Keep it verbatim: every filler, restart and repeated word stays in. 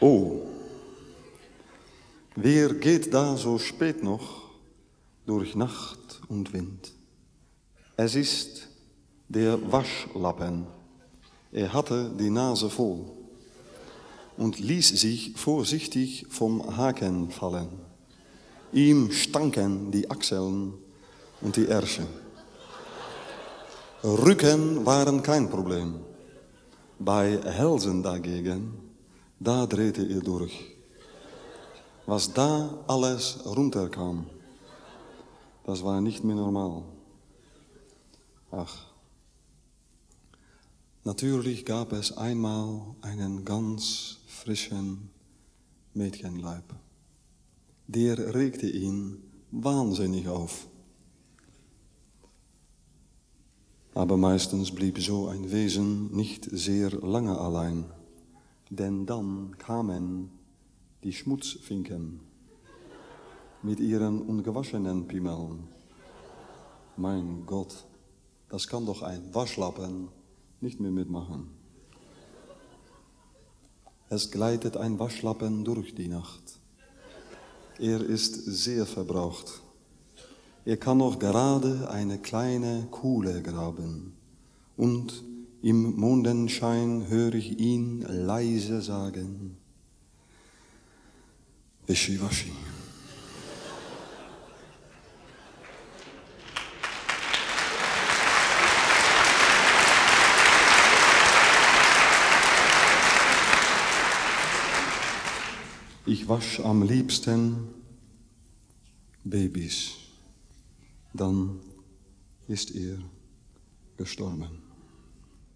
Oh, wer geht da so spät noch durch Nacht und Wind? Es ist der Waschlappen. Er hatte die Nase voll und ließ sich vorsichtig vom Haken fallen. Ihm stanken die Achseln und die Ärsche. Rücken waren kein Problem. Bei Hälsen dagegen, da drehte er durch. Was da alles runterkam, das war nicht mehr normal. Ach, natürlich gab es einmal einen ganz frischen Mädchenleib. Der regte ihn wahnsinnig auf. Aber meistens blieb so ein Wesen nicht sehr lange allein, denn dann kamen die Schmutzfinken mit ihren ungewaschenen Piemeln. Mein Gott, das kann doch ein Waschlappen nicht mehr mitmachen. Es gleitet ein Waschlappen durch die Nacht. Er ist sehr verbraucht. Er kann noch gerade eine kleine Kuhle graben. Und im Mondenschein höre ich ihn leise sagen: Wischiwaschi. Ich wasch am liebsten Babys. Dann ist er gestorben.